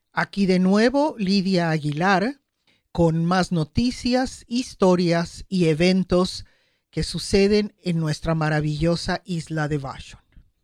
Aquí de nuevo Lidia Aguilar con más noticias, historias y eventos que suceden en nuestra maravillosa isla de Vashon.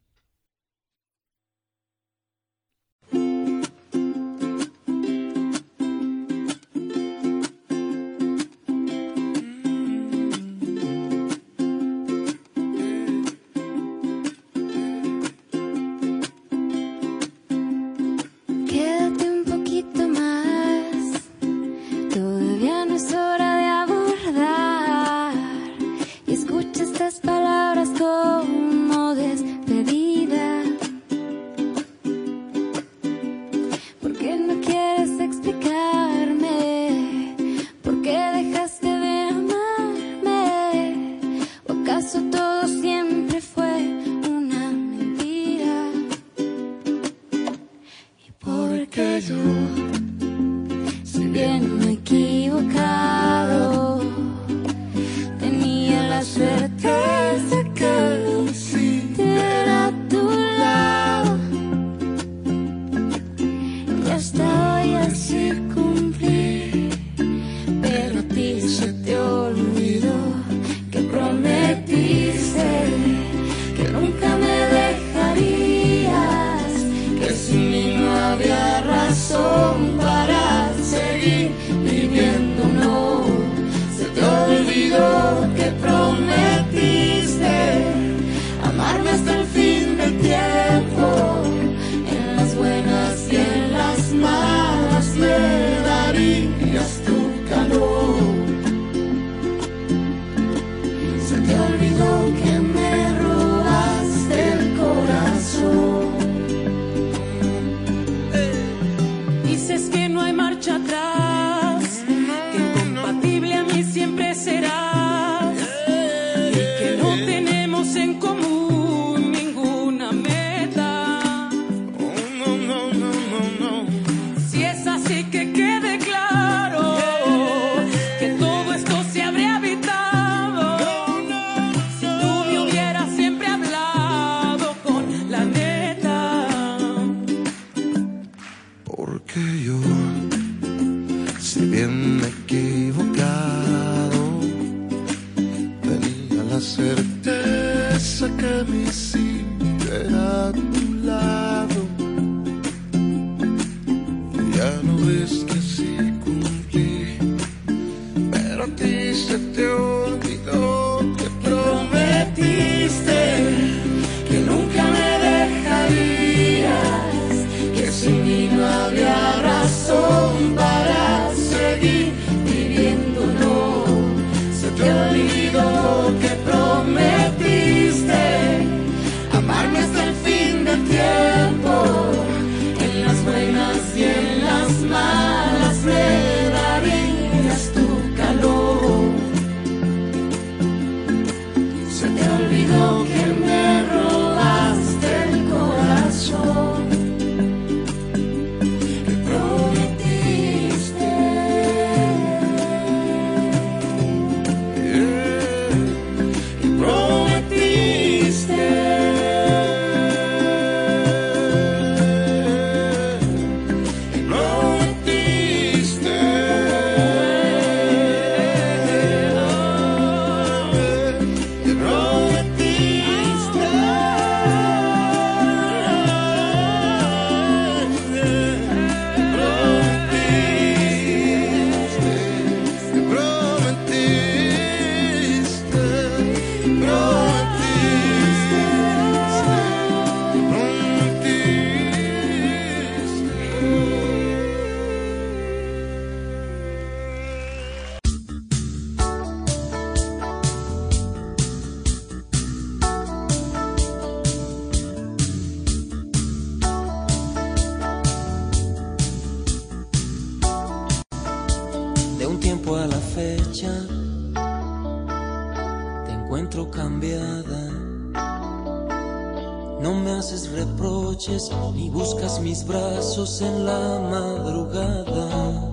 Ni buscas mis brazos en la madrugada.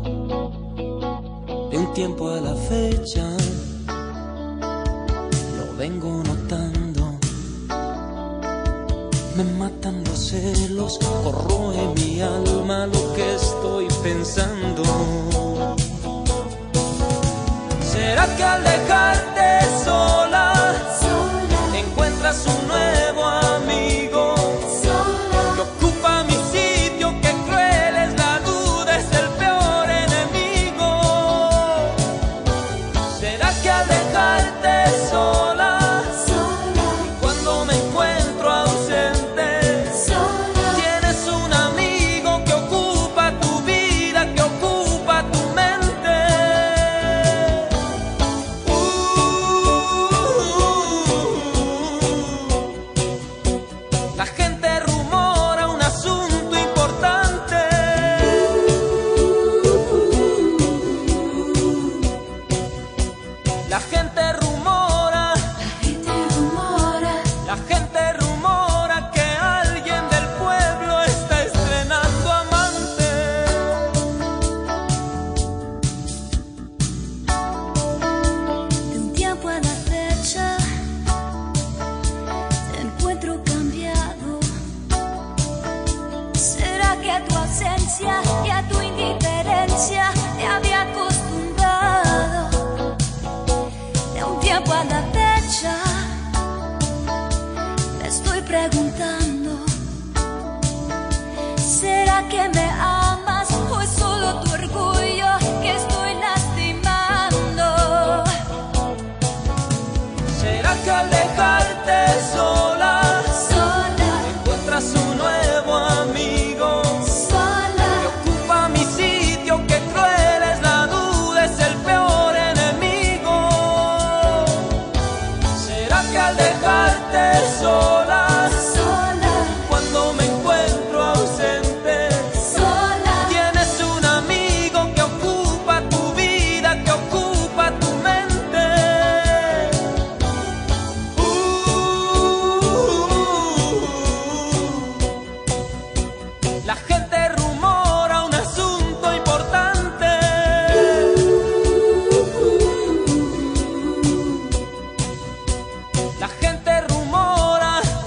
De un tiempo a la fecha lo vengo notando. Me matan los celos, corroe mi alma lo que estoy pensando. ¿Será que al dejarte sola encuentras un nuevo amigo que ocupa mi sitio? Que cruel es la duda, es el peor enemigo. ¿Será que al dejarte sola y cuando me encuentro ausente tienes un amigo que ocupa tu vida, que ocupa tu mente? La gente rumora un asunto importante. La gente rumora, la gente rumora que alguien del pueblo está estrenando amante. De un tiempo a la fecha te encuentro cambiado. ¿Será que a tu ausencia y a tu indiferencia te había acostumbrado? De un tiempo a la fecha me estoy preguntando, ¿será que me amas o es solo tu orgullo que estoy lastimando? ¿Será que al dejarte sola encuentras un nuevo amigo que ocupa mi sitio? Que cruel es la duda, es el peor enemigo. ¿Será que al dejarte sola cuando me encuentro ausente tienes un amigo que ocupa tu vida, que ocupa tu mente? La gente rumora un asunto importante. La gente rumora,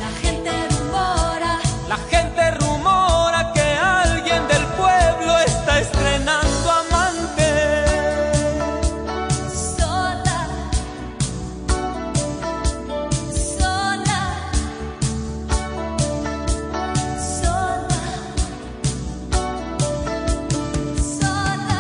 la gente rumora que alguien del pueblo está estrenando amante. Sola, sola, sola, sola,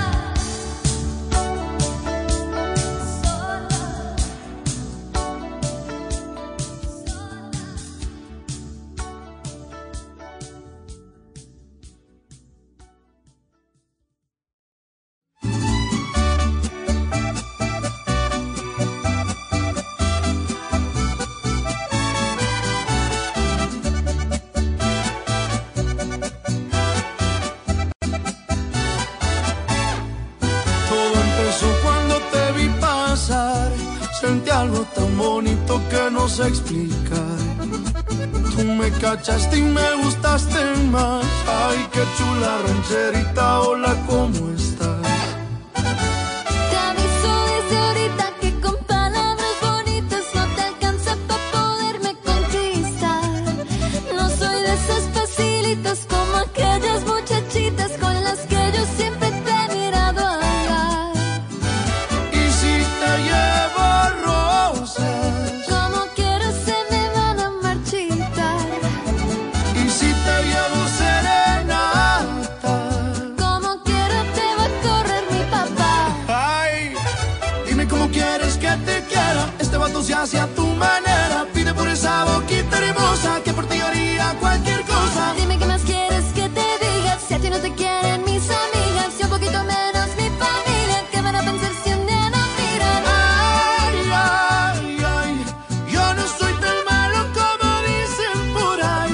Todo empezó cuando te vi pasar. Sentí algo tan bonito que no sé explicar. Tú me cachaste y me gustaste más. Ay, qué chula rancherita, hola, ¿cómo estás? te aviso desde ahorita que con palabras bonitas no te alcanza para poderme conquistar. No soy de esas facilitas como aquellas muchachitas con las que yo siempre te he mirado hablar. Y si te llevo rosas, Como quiero se me van a marchitar. y si te llevo serenata, Como quiero te va a correr mi papá. ay, dime cómo quieres que te quiera. Este vato se hace a tu manera. Pide por esa boquita hermosa que por ti haría cualquier cosa. Dime qué más quieres que te diga. Si a ti no te quieren mis amigas y un poquito menos mi familia, ¿qué van a pensar si un día no miran? Ay, ay, ay, yo no soy tan malo como dicen por ahí.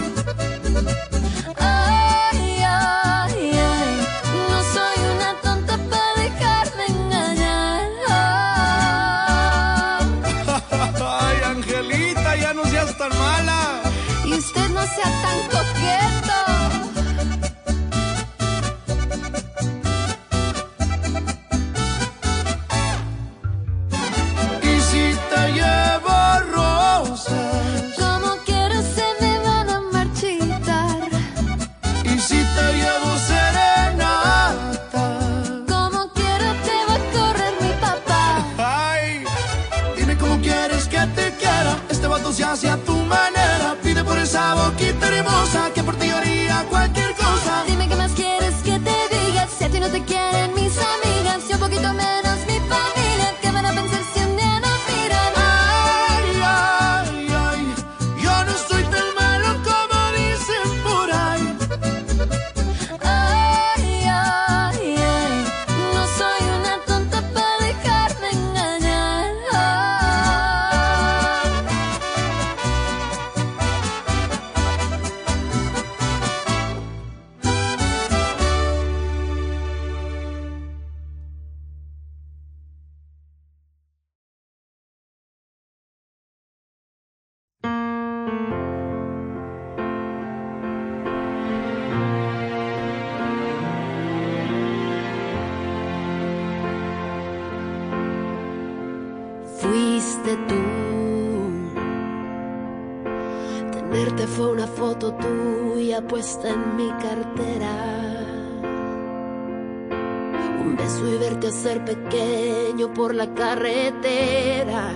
Ay, ay, ay, no soy una tonta para dejarme engañar. Ay, Angelita, ya no seas tan mala. Y usted no sea tan coqueto. a cualquier cosa. Dime qué más quieres que te diga. Si a ti no te quieren mis amigas y un poquito menos mi familia, ¿qué van a pensar si un día nos miran? Ay, ay, ay, yo no soy tan malo como dicen por ahí. Ay, ay, ay, no soy una tonta para dejarme engañar. Fuiste tú. Tenerte fue una foto tuya puesta en mi cartera. Un beso y verte hacer pequeño por la carretera.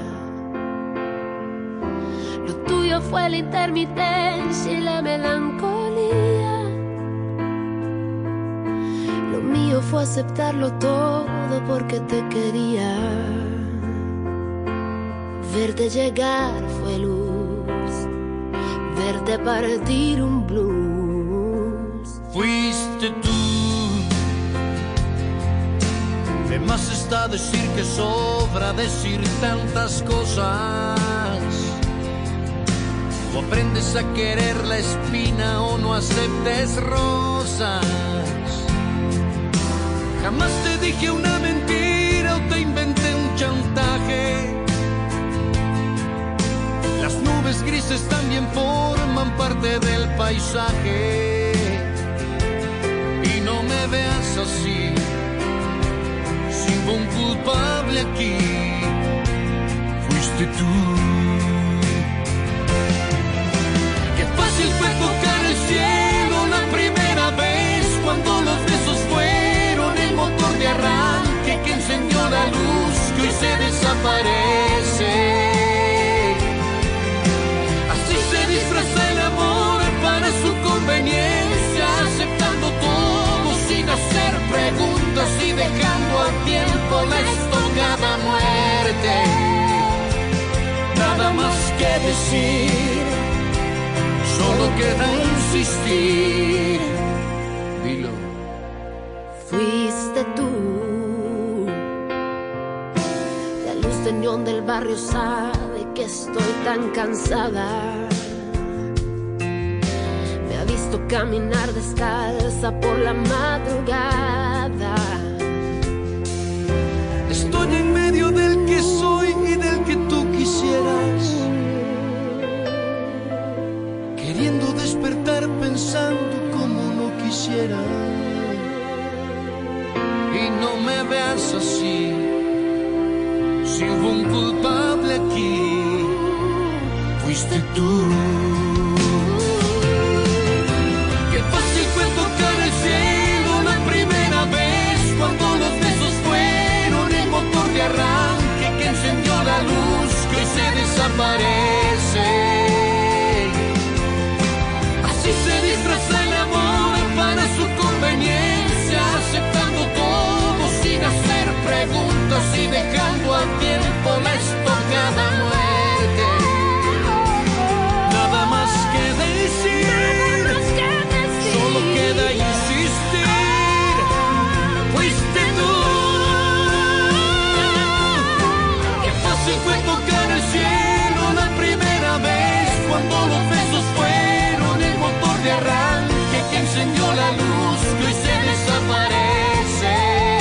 Lo tuyo fue la intermitencia y la melancolía. Lo mío fue aceptarlo todo porque te quería. Verte llegar fue luz, verte partir un blues. Fuiste tú. De más está decir que sobra decir tantas cosas. O aprendes a querer la espina o no aceptes rosas. Jamás te dije una mentira o te inventé un chantaje. Las nubes grises también forman parte del paisaje. Y no me veas así, si hubo un culpable aquí, fuiste tú. Qué fácil fue tocar el cielo la primera vez, cuando los besos fueron el motor de arranque que encendió la luz que hoy se desaparece. Disfraza el amor para su conveniencia, aceptando todo sin hacer preguntas y dejando al tiempo la estocada muerte. Nada más que decir, solo queda insistir. Dilo. Fuiste tú. La luz de neón del barrio sabe que estoy tan cansada. Visto caminar descalza por la madrugada. Estoy en medio del que soy y del que tú quisieras, queriendo despertar pensando como no quisiera. Y no me veas así, si hubo un culpable aquí, fuiste tú. Tocar el cielo la primera vez, cuando los besos fueron el motor de arranque que encendió la luz que hoy se desaparece. Así se disfraza el amor para su conveniencia, aceptando todo sin hacer preguntas y dejando al tiempo la estocada muerte. Nada más que decir, solo queda insistir, fuiste tú. Qué fácil fue tocar el cielo la primera vez, cuando los besos fueron el motor de arranque que encendió la luz que hoy se desaparece.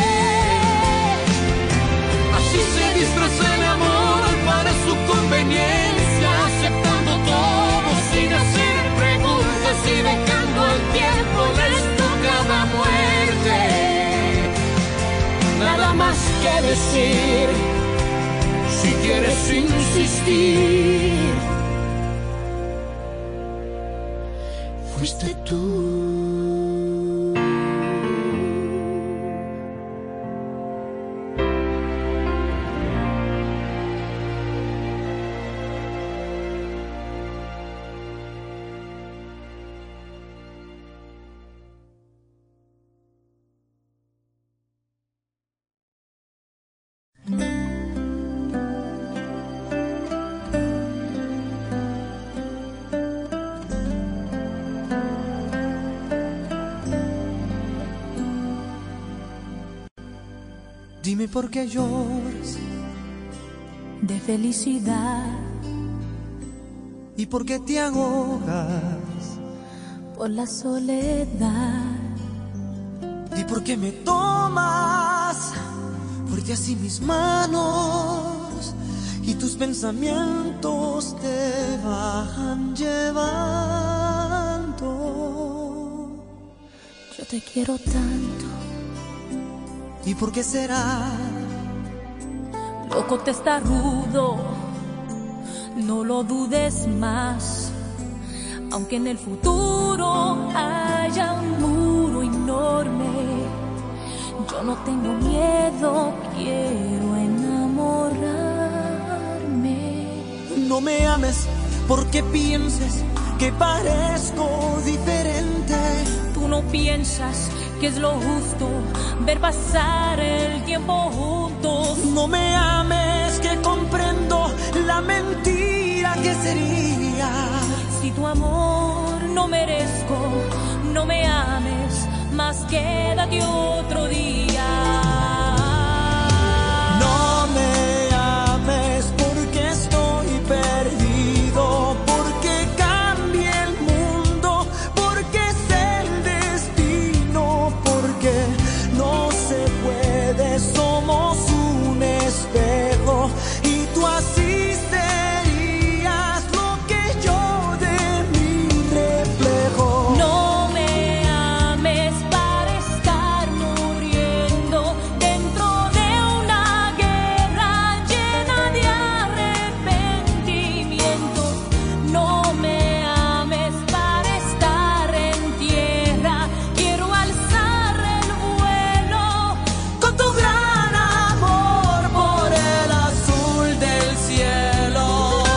Así se disfraza el amor para su conveniencia, aceptando todo sin hacer preguntas y dejando al tiempo la estocada muerte. Nada más que decir, si quieres insistir, fuiste tú. Dime por qué lloras de felicidad. ¿Y por qué te ahogas? Por la soledad. ¿Y por qué me tomas fuerte así mis manos y tus pensamientos te van llevando? Yo te quiero tanto. ¿Y por qué será? Loco testarudo, no lo dudes más. Aunque en el futuro haya un muro enorme, yo no tengo miedo, quiero enamorarme. No me ames porque pienses que parezco diferente. Tú no piensas que es lo justo ver pasar el tiempo juntos. No me ames que comprendo la mentira que sería. Si tu amor no merezco, no me ames, más quédate otro día. No me ames porque estoy perdido, porque cambie el mundo, porque es el destino, porque no se puede, somos un espejo y tú así serías lo que yo de mi reflejo. No me ames para estar muriendo dentro de una guerra llena de arrepentimientos. No me ames para estar en tierra, quiero alzar el vuelo Con tu gran amor por el azul del cielo.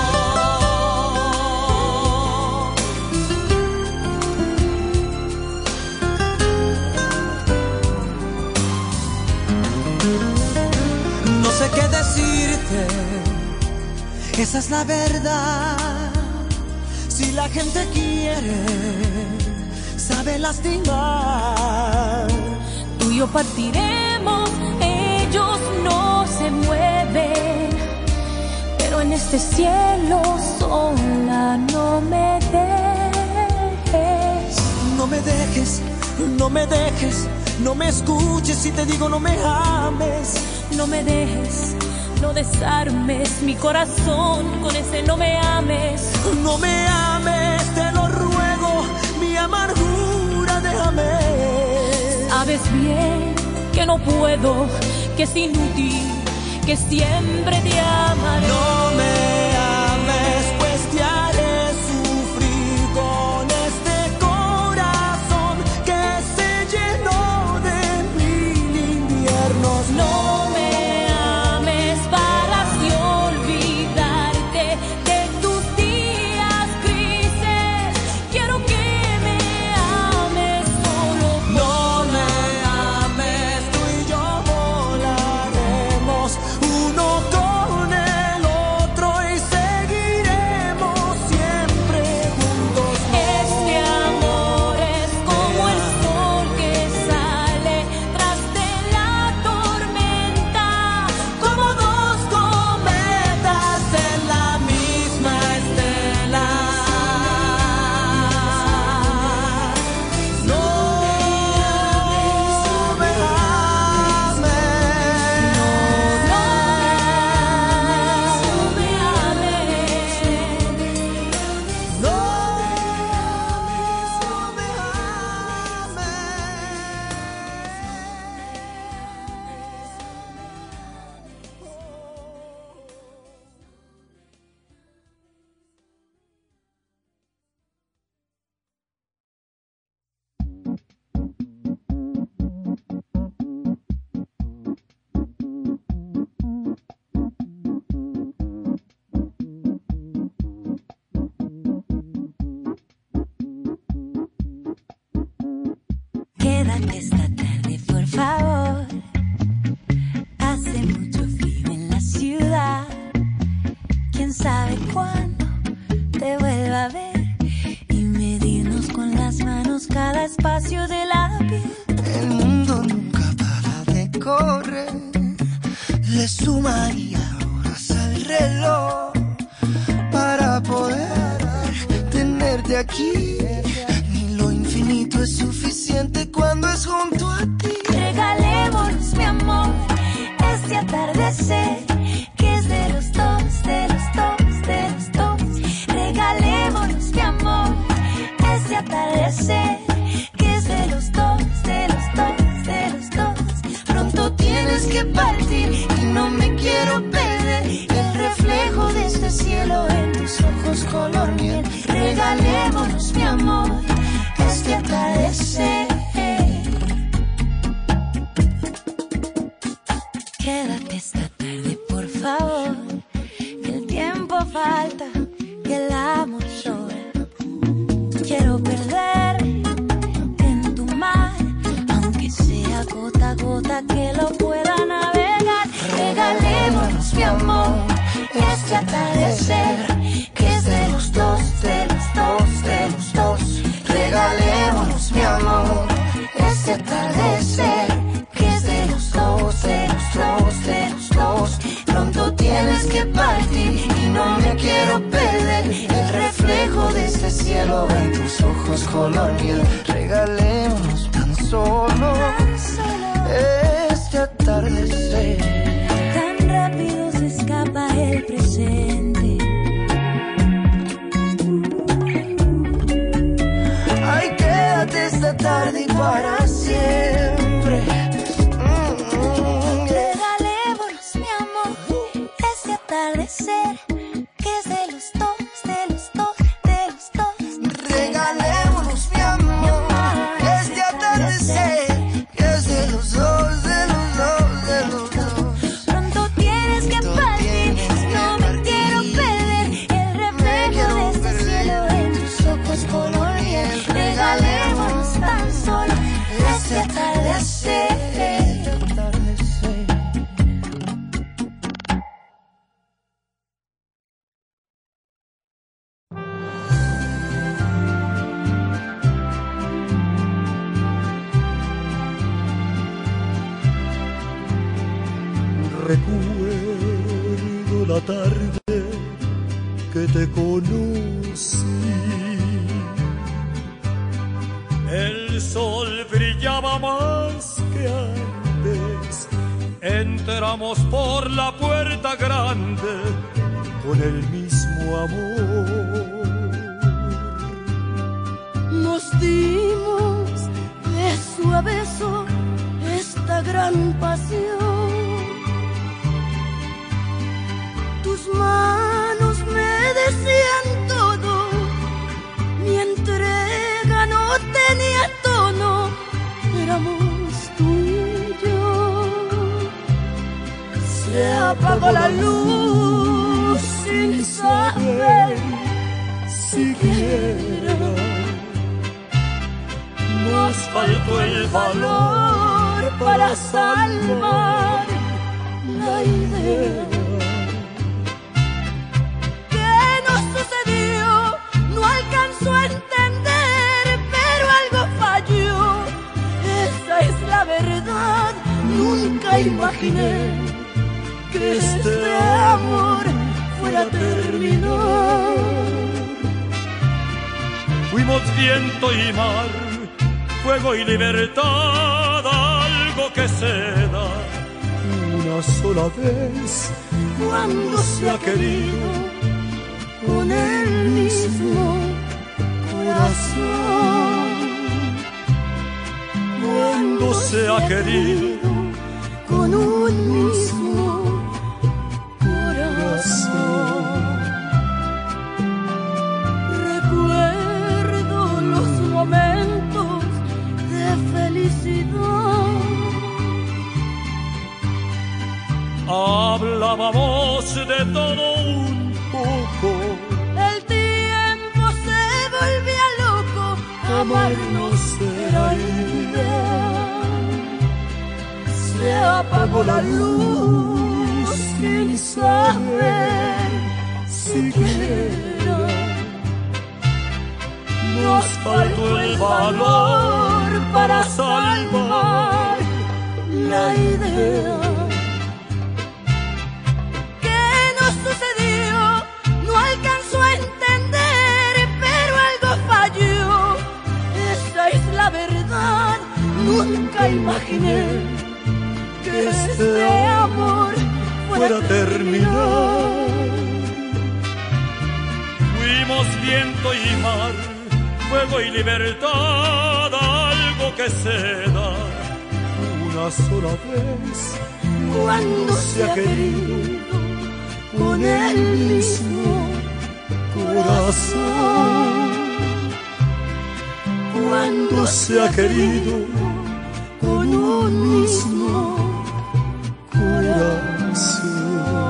No sé qué decirte, esa es la verdad. Si la gente quiere, sabe lastimar. Tú y yo partiremos, ellos no se mueven, pero en este cielo sola no me dejes. No me dejes, no me dejes, no me escuches si te digo no me ames. No me dejes, no desarmes mi corazón con ese no me ames. No me ames, te lo ruego, mi amargura déjame. Sabes bien que no puedo, que es inútil, que siempre te amaré. No me ames, pues te haré sufrir con este corazón que se llenó de mil inviernos. No me ames para así olvidarte de tus días grises. Quiero que me ames solo. No me ames, tú y yo volaremos uno con el otro y seguiremos siempre juntos. Este amor es como el sol que sale tras de la tormenta, Como dos cometas en la misma estela. No me ames. No me Quédate esta tarde, por favor. Hace mucho frío en la ciudad. Quién sabe cuándo te vuelva a ver y medirnos con las manos cada espacio de la piel. El mundo nunca para de correr. sumaría horas al reloj para poder tenerte aquí. Ni lo infinito es suficiente cuando es junto a ti. Regalémonos, mi amor, este atardecer que es de los dos, de los dos, de los dos. Regalémonos, mi amor, este atardecer que es de los dos, de los dos, de los dos. Pronto tienes que partir y no me quiero perder el reflejo de este cielo en tus ojos color miel. Regalémonos, mi amor, este atardecer. Quédate esta tarde, por favor, que el tiempo falta, que el amor sobra. Quiero perderme en tu mar, aunque sea gota a gota que lo pueda navegar. Regalémonos, mi amor, este atardecer que es de los dos, de los dos, de los dos. Regalémonos, mi amor, este atardecer que es de los dos, de los dos, de los dos. Pronto tienes que partir y no me quiero perder el reflejo de este cielo en tus ojos color miel. Regalémonos tan solo este atardecer. Tan rápido se escapa el presente. Ay, quédate esta tarde y para siempre. Regalémonos, mi amor, este atardecer que es de los dos, de los dos, de los dos. Regalémonos, mi amor, este atardecer que es de los dos, de los dos, de los dos. Pronto tienes que partir, no me quiero perder el reflejo de este cielo en tus ojos color miel. Regalémonos tan solo este atardecer. Recuerdo la tarde que te conocí. El sol brillaba más que antes. Entramos por la puerta grande con el mismo amor. Nos dimos beso a beso esta gran pasión. Tus manos me decían todo, mi entrega no tenía tono, éramos tú y yo. Se apagó la luz sin saber siquiera. Nos faltó el valor para salvar la idea. No alcanzó a entender, pero algo falló. Esa es la verdad. Nunca imaginé que este amor fuera a terminar. Fuimos viento y mar, fuego y libertad, algo que se da una sola vez cuando se ha querido con el mismo corazón. Cuando se ha querido con un mismo corazón. Recuerdo los momentos de felicidad. Hablábamos de todo un poco. El tiempo se volvía loco, amarnos era ideal. Se apagó la luz sin saber siquiera. Nos faltó el valor para salvar la idea. que este amor fuera a terminar. Fuimos viento y mar, fuego y libertad, algo que se da una sola vez cuando se ha querido con el mismo corazón. Cuando se ha querido con un mismo corazón.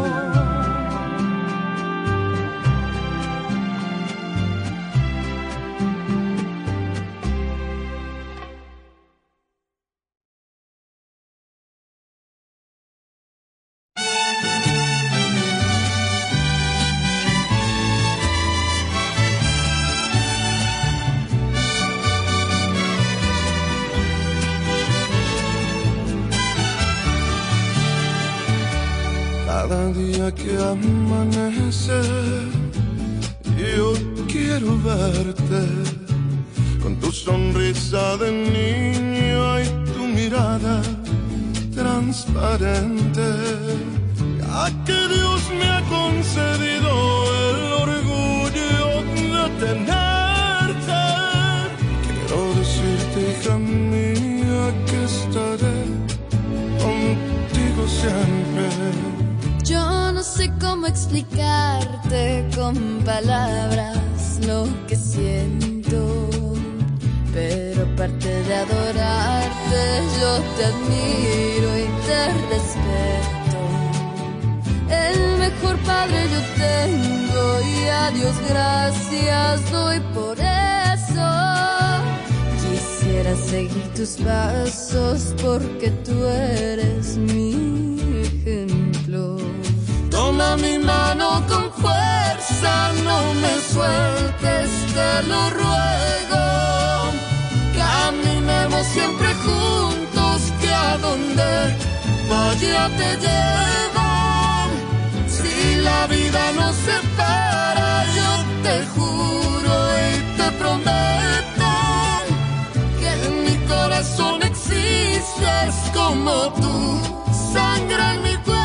Cada día que amanece, yo quiero verte con tu sonrisa de niño y tu mirada transparente. Ya que Dios me ha concedido el orgullo de tenerte, quiero decirte, hija mía, que estaré contigo siempre. Yo no sé cómo explicarte con palabras lo que siento, pero aparte de adorarte, yo te admiro y te respeto. El mejor padre yo tengo y a Dios gracias doy por eso. Quisiera seguir tus pasos porque tú eres mi ejemplo. Toma mi mano con fuerza, no me sueltes, te lo ruego. Caminemos siempre juntos, que a donde vaya te llevo. Si la vida nos separa, yo te juro y te prometo que en mi corazón existes como tú, sangre en mi cuerpo.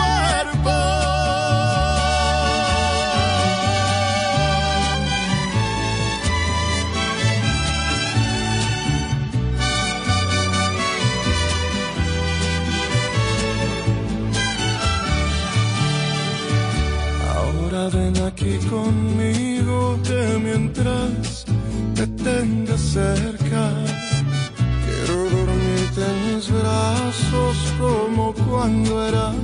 Ven aquí conmigo, que mientras te tenga cerca, quiero dormirte en mis brazos como cuando eras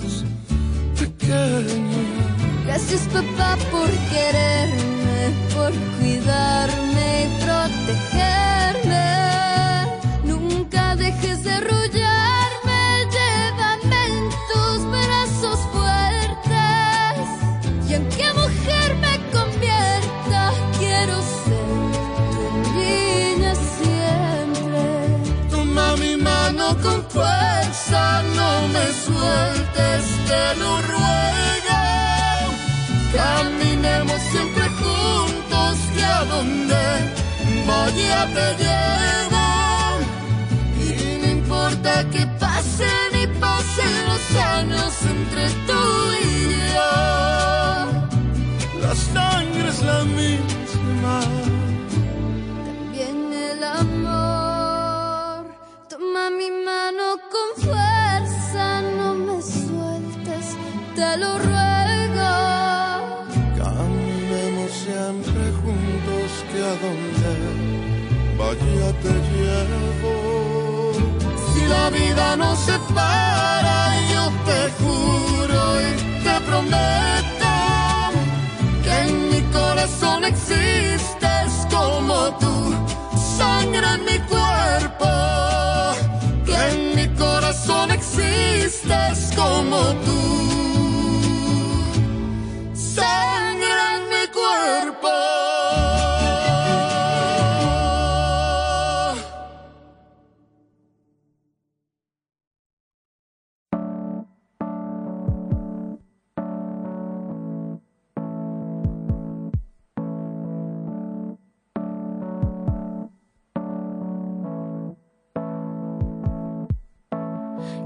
pequeña. Gracias, papá, por quererme, por cuidarme y protegerme. Nunca dejes de arrullarme, llévame en tus brazos fuertes. Y aunque mujer me convierta, quiero ser tu niña siempre. Toma mi mano con fuerza, no me sueltes, te lo ruego. Caminemos siempre juntos, que a donde vaya te llevo. Y no importa que pasen y pasen los años entre tú y yo, la sangre es la misma, también el amor. Toma mi mano con fuerza, no me sueltes, te lo ruego. Caminemos siempre juntos, que a donde vaya te llevo. Si la vida nos separa, yo te juro y te prometo que en mi corazón existes como tú, sangre en mi cuerpo. Que en mi corazón existes como tú, sangre en mi cuerpo.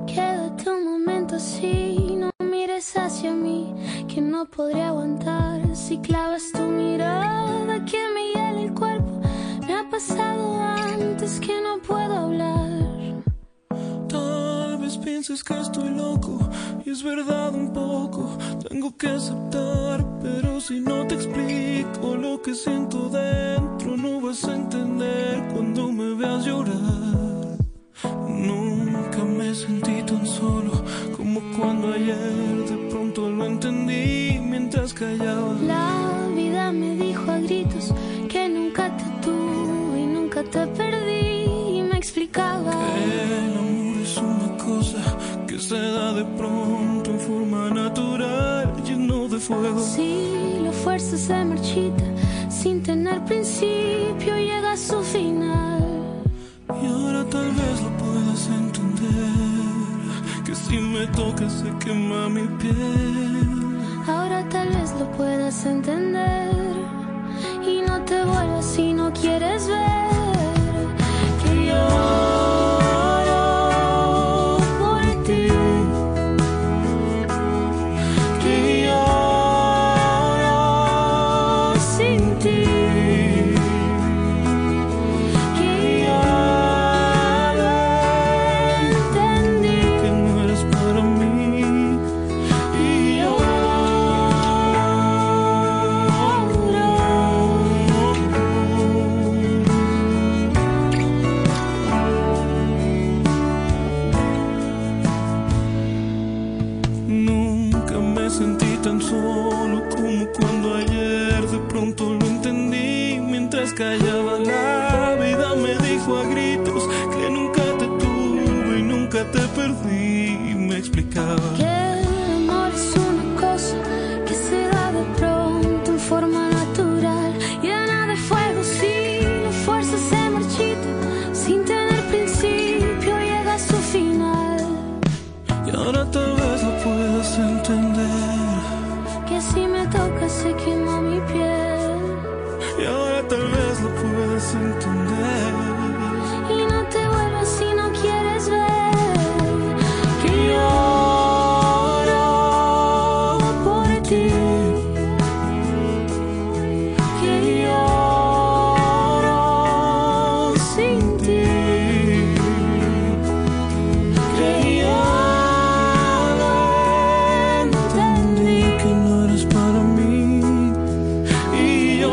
Quédate un momento así, no mires hacia mí, que no podré aguantar si clavas tu mirada que me hiela el cuerpo. Me ha pasado antes que no puedo hablar. Tal vez pienses que estoy loco, y es verdad un poco. Tengo que aceptar, pero si no te explico lo que siento dentro, no vas a entender cuando me veas llorar. Nunca me sentí tan solo como cuando ayer de pronto lo entendí mientras callaba. La vida me dijo a gritos que nunca te tuve y nunca te perdí, y me explicaba que el amor es una cosa que se da de pronto en forma natural, lleno de fuego. Si la fuerza se marchita sin tener principio, llega a su final. Y ahora tal vez lo puedas entender, que si me tocas se quema mi piel. Ahora tal vez lo puedas entender y no te vuelvas si no quieres ver que lloro por ti, que lloro sin ti. Callaba, la vida me dijo a gritos que nunca te tuve y nunca te perdí, y me explicaba que el amor es una cosa que se da de pronto en forma natural, llena de fuego. Si la fuerza se marchita sin tener principio, llega a su final. Y ahora tal vez lo puedas entender, que si me tocas se quema mi piel. Y ahora tal vez lo puedes entender y no te vuelvas si no quieres ver que lloro por ti, que lloro sin ti, que yo lo entendí, que no eres para mí y yo.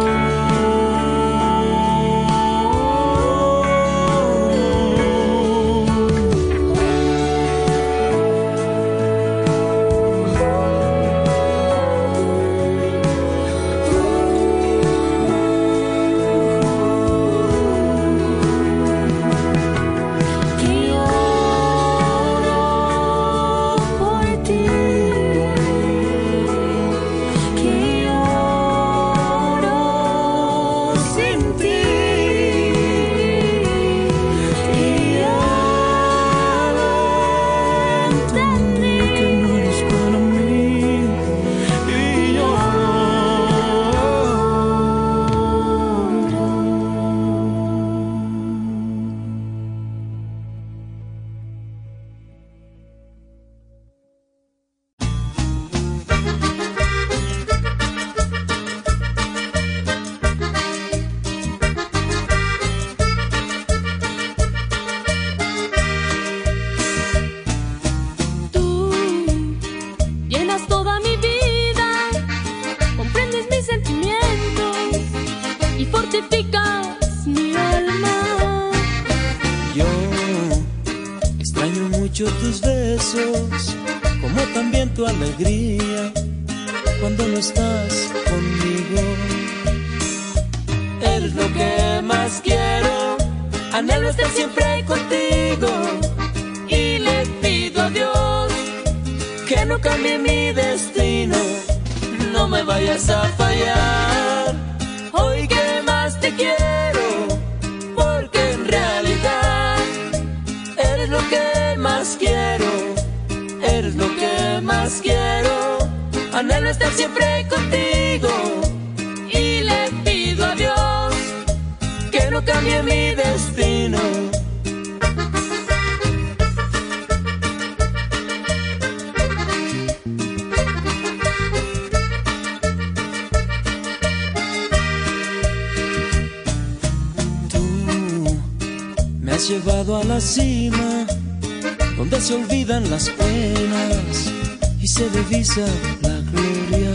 Tus besos, como también tu alegría cuando no estás conmigo. Eres lo que más quiero, anhelo estar siempre contigo y le pido a Dios que no cambie mi destino, no me vayas a fallar. Hoy que más te quiero, porque en realidad eres lo que más quiero, eres lo que más quiero. Anhelo estar siempre contigo y le pido a Dios que no cambie mi destino. has llevado a la cima, donde se olvidan las penas y se divisa la gloria.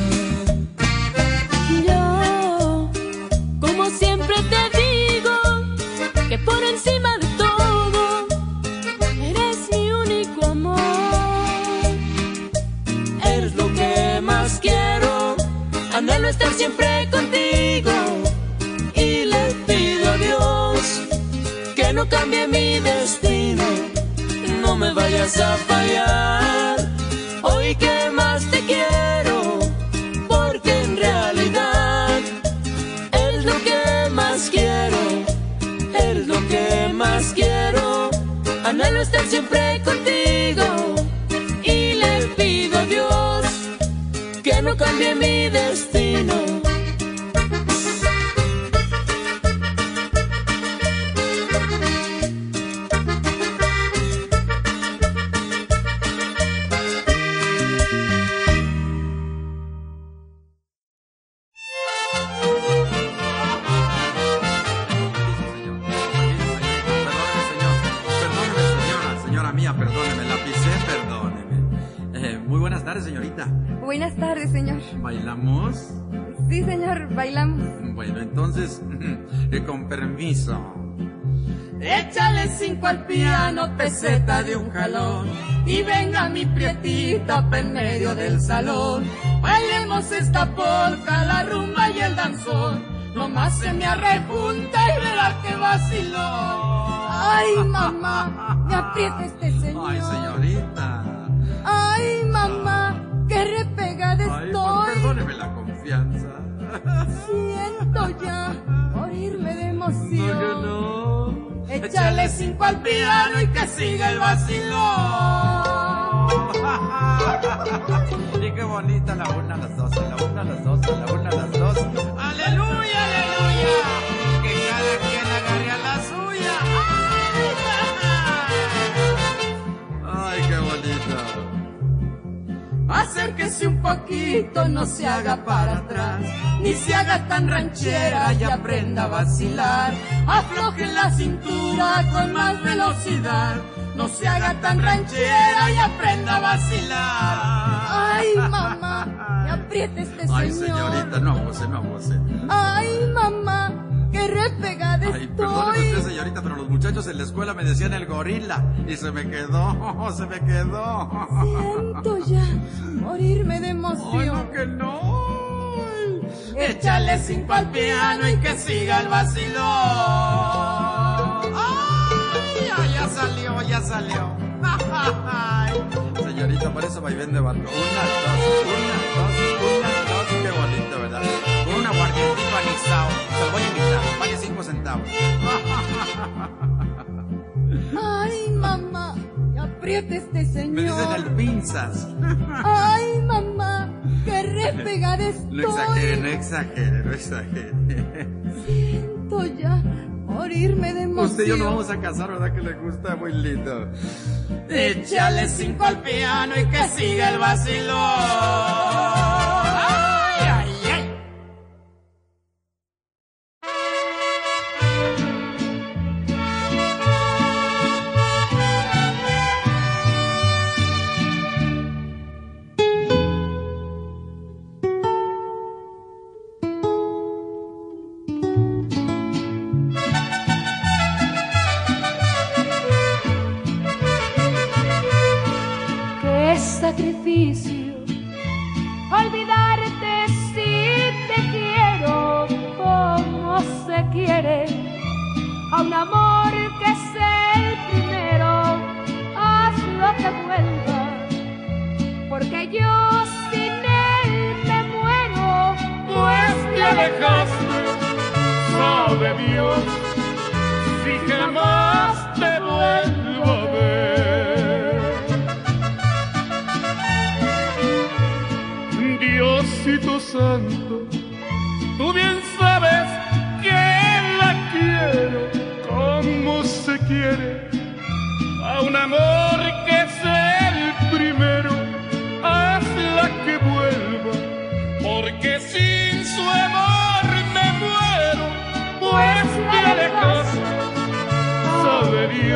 Yo, como siempre te digo, que por encima de todo eres mi único amor. Eres lo que más quiero, anhelo estar siempre contigo y le pido a Dios que no cambie mi destino. No me vayas a fallar, hoy que más te quiero, porque en realidad eres lo que más quiero, eres lo que más quiero. Anhelo estar siempre contigo y le pido a Dios que no cambie mi destino. Señorita. Buenas tardes, señor. ¿Bailamos? Sí, señor, bailamos. Bueno, entonces, con permiso. Échale 5 al piano, peseta de un jalón, y venga mi prietita pa' en medio del salón. Bailemos esta polca, la rumba y el danzón. Nomás se me arrejunta y verá que vaciló. Ay, mamá, me aprieta este señor. Ay, señorita. Ay, mamá, qué repegada estoy. Ay, perdóneme la confianza. Siento ya morirme de emoción. No, yo no. Échale 5 al piano y que siga el vacilón. Y qué bonita la 1 a las 12, la 1 a las 12, la 1 a las 2. ¡Aleluya, aleluya! Que cada quien agarre a la suya. ¡Ay, qué bonito! Acérquese un poquito, no se haga para atrás, ni se haga tan ranchera y aprenda a vacilar. Afloje la cintura con más velocidad, no se haga tan ranchera y aprenda a vacilar. Ay, mamá, me aprieta este señor. Ay, señorita, no abuse, no abuse. Ay, mamá, qué repegada estoy. Ay, perdóneme usted, señorita, pero los muchachos en la escuela me decían el gorila y se me quedó, se me quedó. Siento ya morirme de emoción. Ay, no, que no. Échale 5 al piano y que siga el vacilón. Ay, ya salió, ya salió. Ay, señorita, por eso va y vende barco. 1, 2, 1, 2, 1, 2. Qué bonito, ¿verdad? Con un aguardientito anisado. Se lo voy a invitar, vale 5 centavos. Ay, mamá, me aprieta este señor. Me dicen el pinzas. Ay, mamá, qué repegada estoy. No exagere, no exagere, no exagere. Siento ya morirme de emoción. Usted y yo nos vamos a casar, ¿verdad que le gusta? Muy lindo. Échale 5 al piano y que siga el vacilón. Ay, ay, ay. Sacrificio, olvidarte si te quiero como se quiere, a un amor que es el primero, hazlo que vuelva, porque yo sin él me muero, pues te alejaste, sabe Dios, si jamás te vuelvo a ver. Diosito santo, tú bien sabes que la quiero como se quiere, a un amor que es el primero, hazla que vuelva, porque sin su amor me muero, pues te alejas, sabe Dios.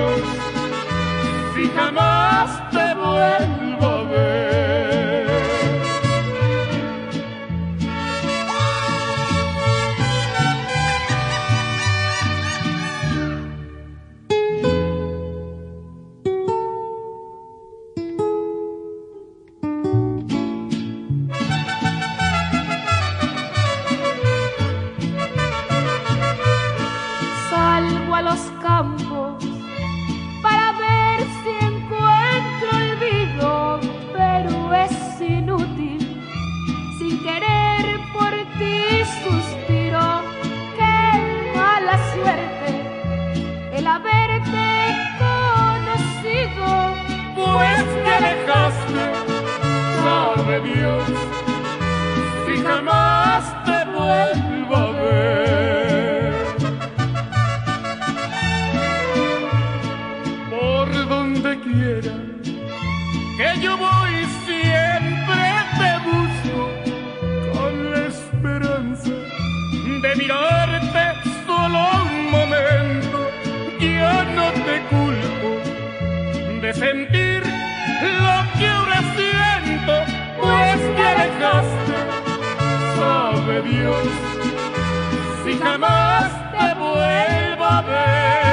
sabe Dios si jamás te vuelvo a ver. Por donde quiera que yo voy siempre te busco con la esperanza de mirarte solo un momento. Yo no te culpo de sentir lo que ahora siento, pues te alejaste, sabe Dios si jamás te vuelvo a ver.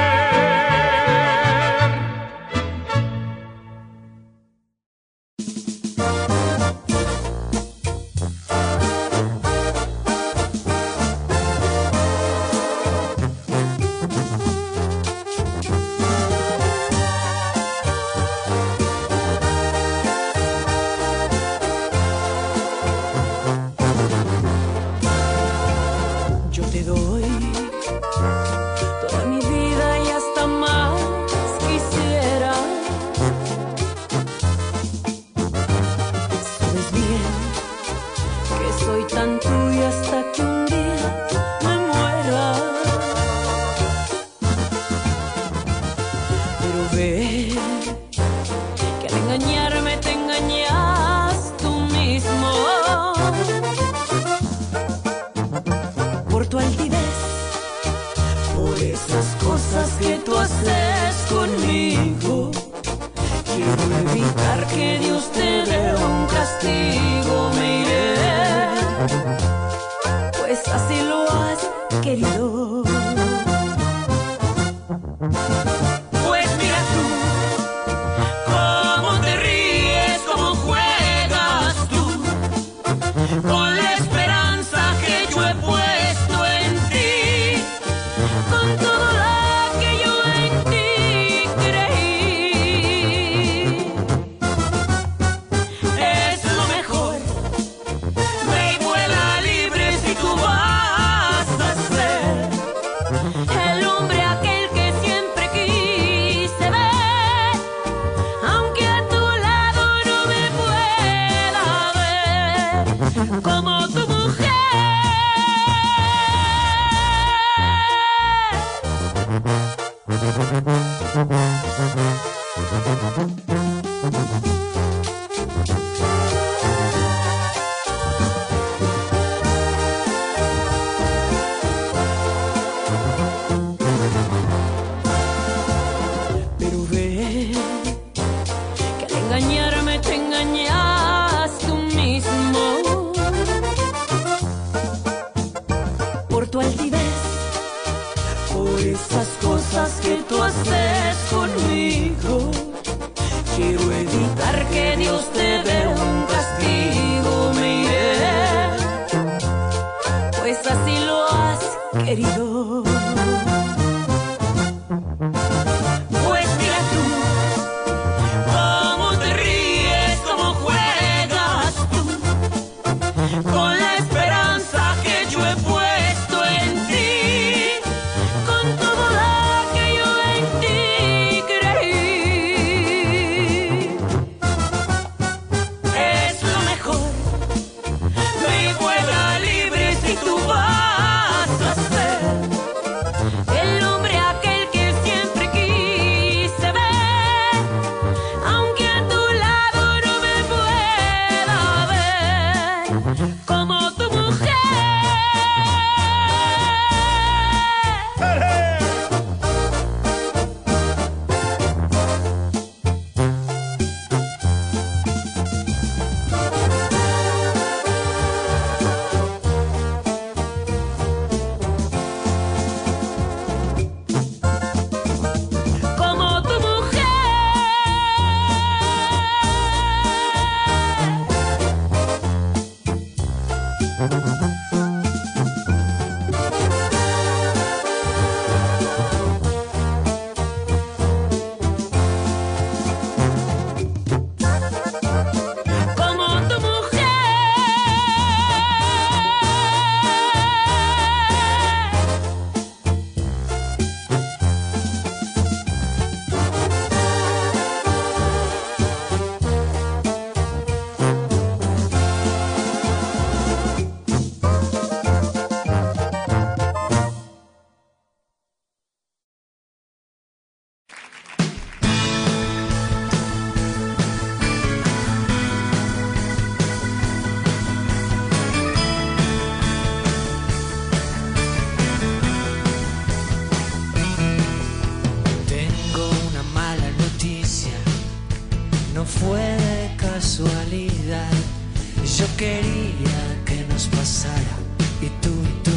no fue de casualidad. Yo quería que nos pasara y tú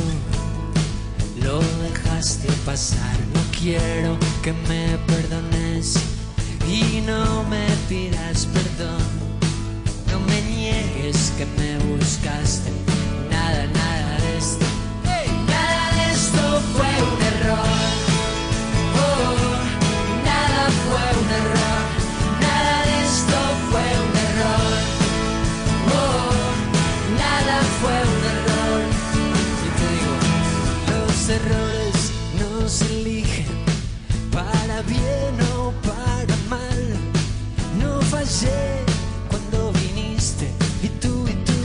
lo dejaste pasar. No quiero que me perdones y no me pidas perdón. No me niegues que me buscaste. Nada de esto. Nada de esto fue un error. Nada fue un error. Nada de esto fue un error. Nada fue un error. Y te digo, los errores no se eligen para bien o para mal. No fallé cuando viniste y tú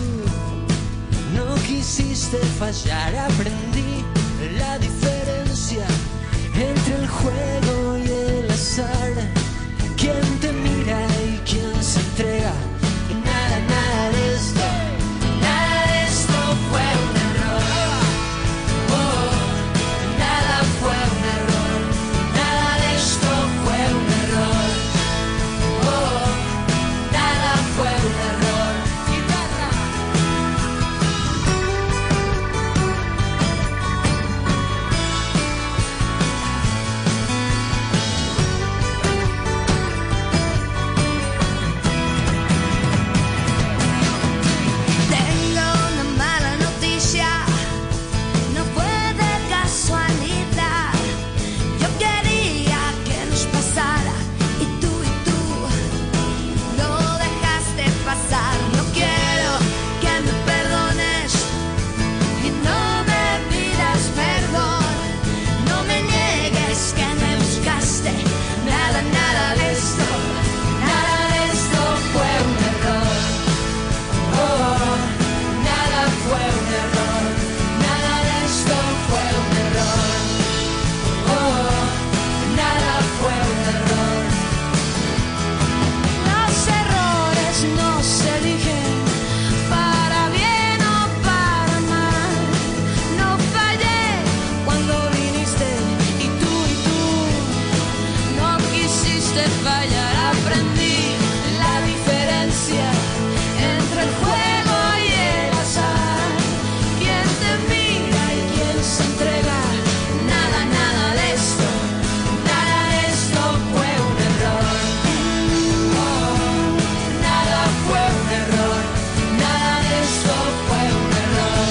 no quisiste fallar. Aprendí la diferencia entre el juego y el azar. Quién te mira y quién se entrega. Y nada de esto, nada de esto fue un error. Nada fue un error. Nada de esto fue un error. Nada fue un error. Guitarra. Tengo una mala noticia, no fue de casualidad. Yo quería que nos pasara y tú lo dejaste pasar. No quiero que me perdones y no me pidas perdón. No me niegues que me buscaste. Nada de esto fue un error. Nada fue un error. Nada de esto fue un error. Nada fue un error. Los errores no se eligen para bien o para mal. No fallé cuando viniste y tú no quisiste fallar. Aprendí la diferencia entre el juego y el azar. Quién te mira y quién se entrega. Nada de esto fue un error. Nada fue un error. Nada de esto fue un error.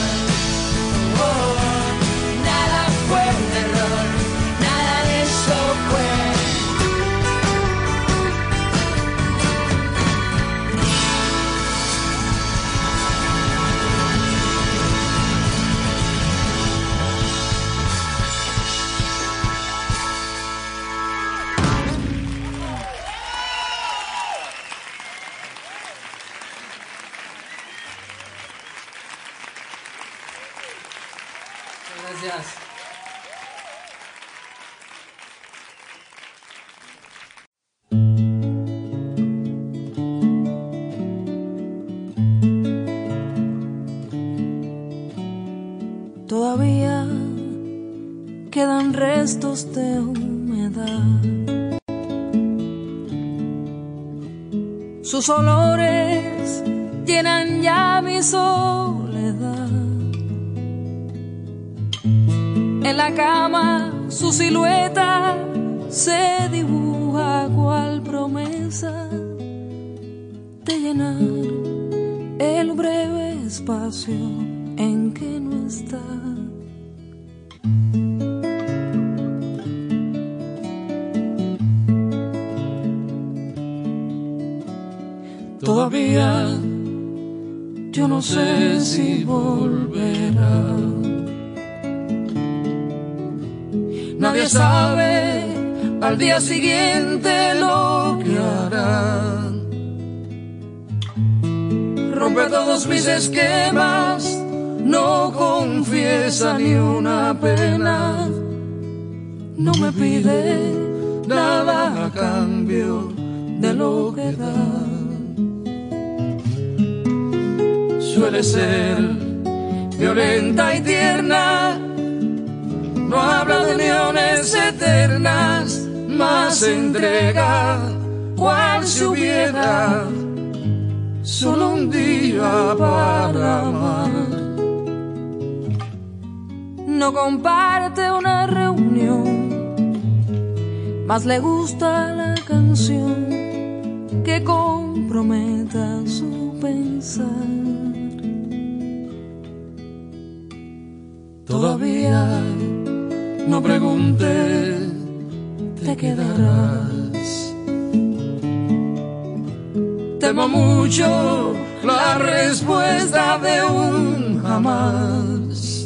Nada fue un error. Nada de esto fue. Gracias. Todavía quedan restos de humedad. Sus olores llenan ya mi soledad. En la cama su silueta se dibuja cual promesa de llenar el breve espacio en que no está. Todavía yo no sé si volverá. Nadie sabe al día siguiente lo que hará. Rompe todos mis esquemas, no confiesa ni una pena. No me pide nada a cambio de lo que da. Suele ser violenta y tierna, no habla de uniones eternas, más entrega cual si hubiera solo un día para amar. No comparte una reunión, más le gusta la canción que comprometa su pensar. Todavía no pregunté, te quedarás. Temo mucho la respuesta de un jamás.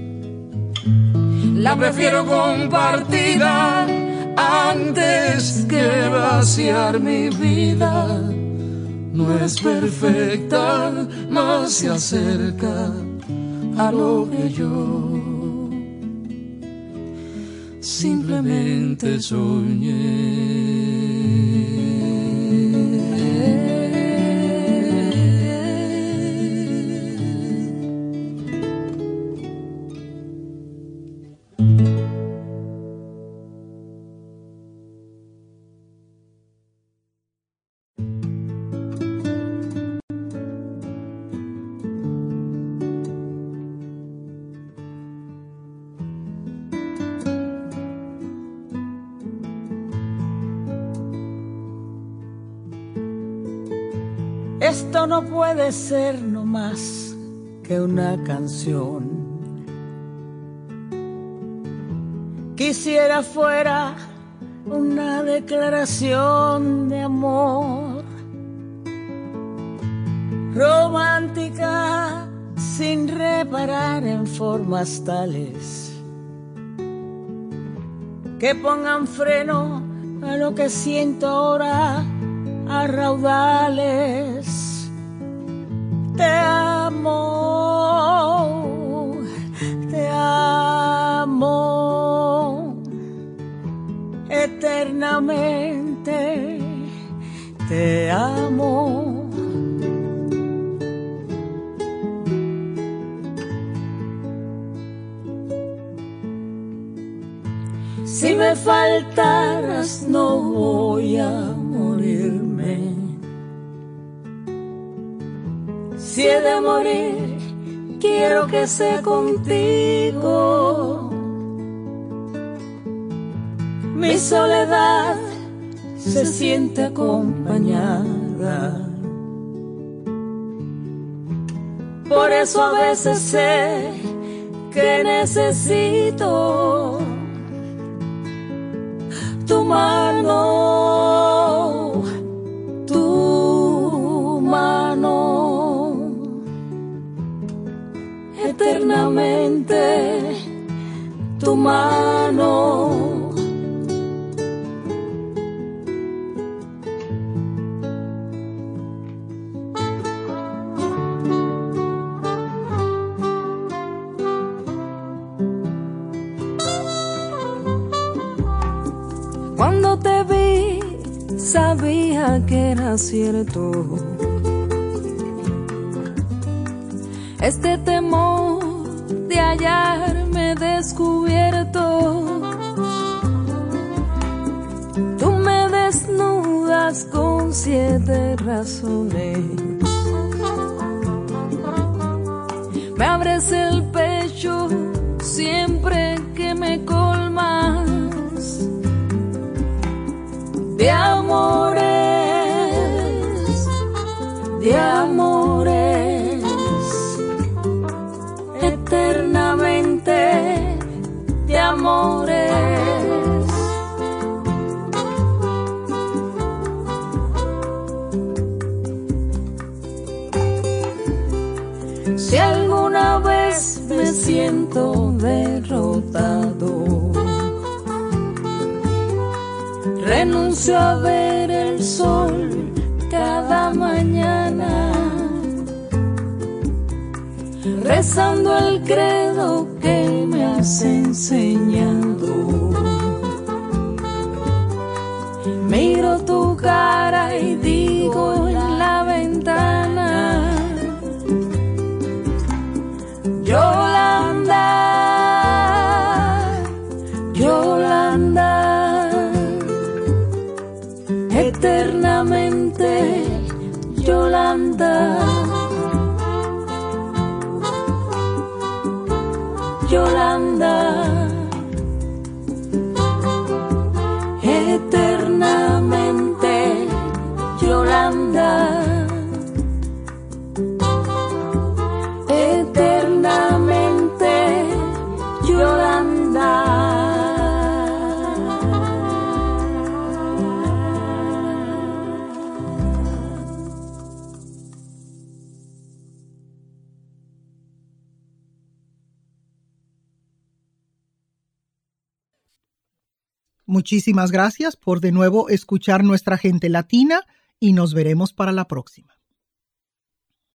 La prefiero compartida antes que vaciar mi vida. No es perfecta, mas se acerca a lo que yo simplemente soñé. Esto no puede ser no más que una canción. Quisiera fuera una declaración de amor, romántica sin reparar en formas tales que pongan freno a lo que siento ahora a raudales. Te amo, te amo, eternamente te amo. Si me faltaras no voy a morirme. Si he de morir, quiero que sea contigo. Mi soledad se siente acompañada. Por eso a veces sé que necesito tu mano, tu mano. Eternamente tu mano. Cuando te vi, sabía que era cierto. Este temor de hallarme descubierto. Tú me desnudas con 7 razones. Me abres el pecho siempre que me colmas de amores, de amores, eternamente de amores. Si alguna vez me siento derrotado, renuncio a ver el sol cada mañana, rezando el credo que me has enseñado. Miro tu cara y digo en la ventana: Yolanda, Yolanda, eterna Yolanda, Yolanda, eternamente Yolanda, eternamente Yolanda. Muchísimas gracias por de nuevo escuchar nuestra gente latina y nos veremos para la próxima.